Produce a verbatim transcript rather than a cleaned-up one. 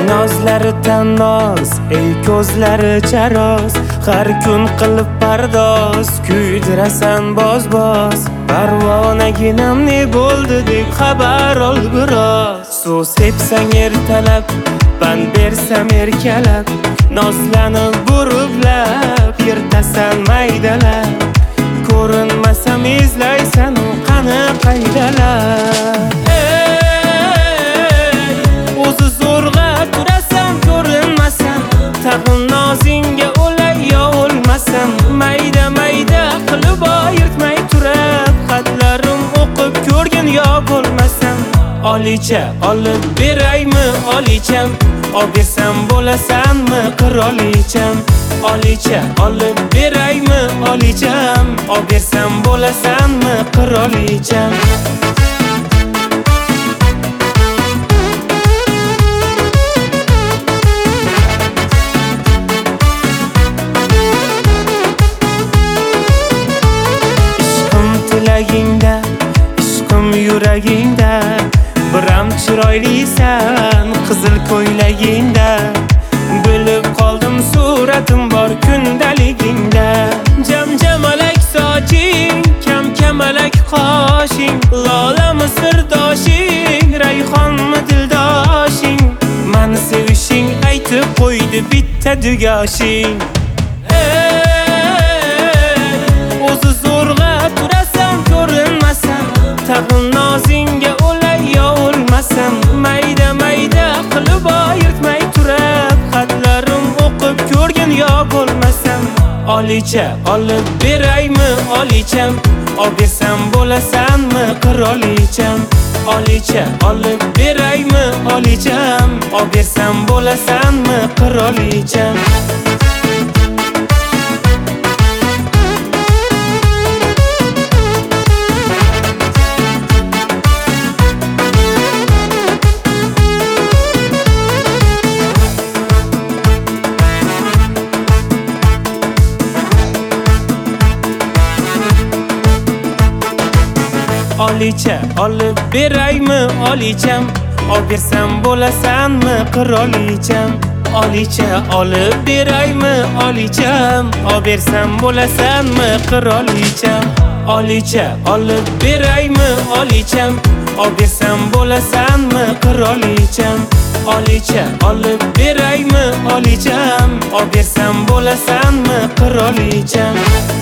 Nozlari tannoz, ey ko'zlari charoz, har kun qilib pardoz, kuydirasan boz-boz. Parvonaginam ne bo'ldi deb xabar ol biroz. Suv sepsang ertalab, pand bersam erkalab, nozlanib burublab, yirtasan maydalab. Ko'rinmasam izlaysan u qani qaydalar. O'zi zo'rg'a turasan, ko'rinmasam, tag'in nozingga o'lay yo o'lmasam. Mayda mayda qilib ayirtmay turib, xatlarim o'qib ko'rgin yo bo'lmasam. Olicha olib beraymi olicham, olbersam bo'lasanmi qirolicham. Olicha olib beraymi olicham, olbersam bo'lasanmi qirolicham. Ishqim tilagingda, ishqim yuragingda, biram chiroylisan qizil ko'ylagingda. Bilib qoldim suratim bor kundaligingda. Jam-jamalak soching, kam-kamalak qoshing, lolami sirdoshing, rayhonmi dildoshing. Mani sevishing aytib qo'ydi bitta dugoshing. O'zi zo'rg'a turasan, ko'rinmasam, tag'in nozingga o'lay yo o'lmasam. Mayda mayda qilib ayirtmay turib, xatlarim o'qib ko'rgin yo bo'lmasam. Olicha olib beraymi olicham, olbersam bo'lasanmi qirolicham. Olicha olib beraymi olicham, olbersam bo'lasanmi qirolicham. Olicha olib beraymi olicham, olbersam bo'lasanmi qirolicham. Olicha olib beraymi olicham, olbersam bo'lasanmi qirolicham. Olicha olib beraymi olicham, olbersam bo'lasanmi qirolicham. Olicha olib beraymi olicham, olbersam bo'lasanmi qirolicham.